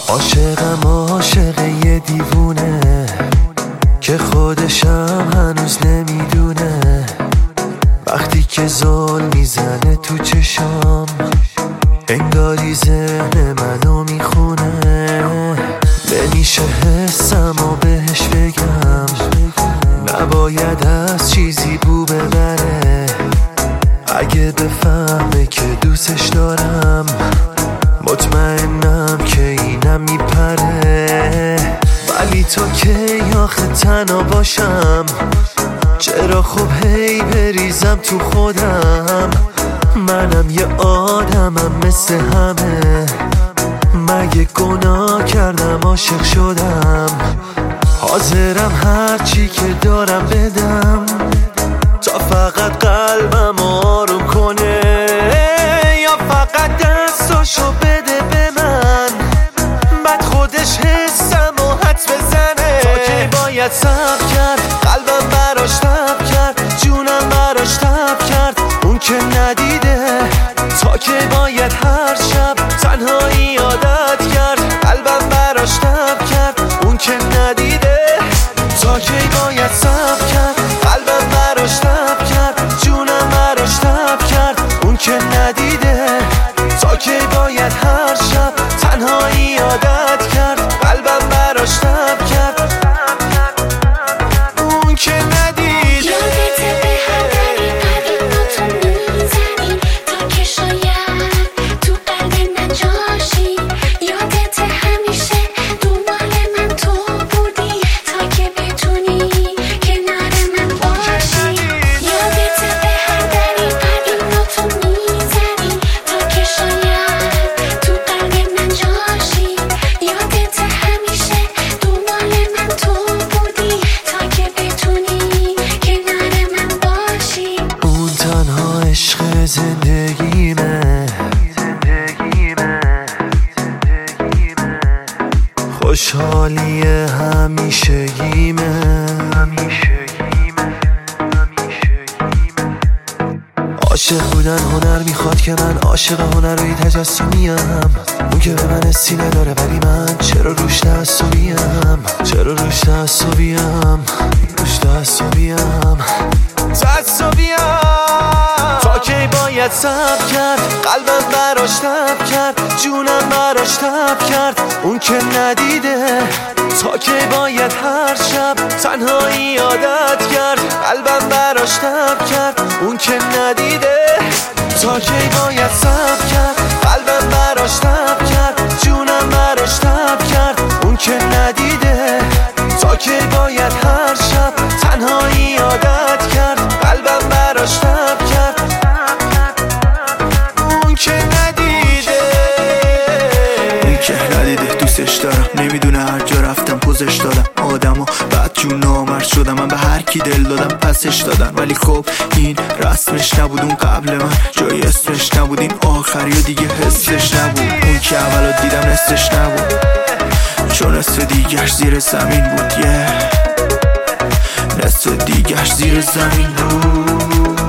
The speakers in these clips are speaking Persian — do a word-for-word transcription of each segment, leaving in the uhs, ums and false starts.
عاشقم عاشق یه دیوونه که خودشم هنوز نمیدونه، وقتی که زل میزنه تو چشام انگاری ذهن منو میخونه. نمیشه حسمو بهش بگم، نباید از چیزی بو ببره. اگه بفهمه که دوستش دارم مطمئنم که اینم میپره. ولی تو کی آخه تنها باشم؟ چرا خب هی بریزم تو خودم؟ منم یه آدمم مثل همه، مگه گناه کردم عاشق شدم؟ حاضرم هرچی که دارم بدم تا فقط قلبم آروم کنه، یا فقط دستاشو بده به من بعد خودش حسم و حدس بزنه. تا که باید صبر کرد، قلبم براش تب کرد، جونم براش تب کرد، اون که ندیده. تا که باید هر شب تنهایی عادت کرد، قلبم براش تب کرد، اون که ندیده. تا که باید صبر کرد، قلبم براش تب کرد، جونم براش تب کرد، اون که ندیده. تا که باید هر شب تنهایی عادت کرد، قلبم براش تب کرد، اون که ندیده. یادت به هر دری قدیم تو میزنی تا که شاید تو قلب من جاشی. یادت همیشه دنبال من تو بودی تا که بتونی کنار من باشی. یادت به هر دری قدیم تو میزنی تا که شاید تو قلب من جاشی. یادت همیشه دنبال من تو بودی تا که بتونی کنار من باشی. اون تنها عشق زندگیمه، خوشحالی همیشگیمه. عاشق بودن هنر میخواد که من عاشق هنروی تجسمیم. اون که به من سینه داره ولی من چرا روش تعصبیم؟ چرا روش تعصبیم؟ روش تعصبیم تعصبیم. تا کی باید صبر کرد، قلبم براش تب کرد، جونم براش تب کرد، اون که ندیده. تا کی باید هر شب تنهایی عادت کرد، قلبم براش تب کرد، اون که ندیده. تا کی باید صبر کرد، قلبم براش تب کرد، جونم براش تب کرد، اون که ندیده. تا کی باید هر شب تنهایی عادت کرد، قلبم براش تب کرد، اون که ندیده. اون که ندیده دوستش دارم، نمیدونه هر جا رفتم پوزش دادم. آدم و بعد جون نامرد شدم، من به هر کی دل دادم پسش دادن. ولی خب این رسمش نبود، اون قبل من جای اسمش نبود، این آخری و دیگه حسش نبود. اون که اولو دیدم نصفش نبود، چون نصف دیگرش زیر زمین بود. یه yeah. نصف دیگرش زیر زمین بود.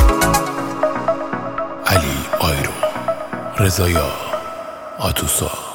علی آیرون، رضا یار، آتوسا.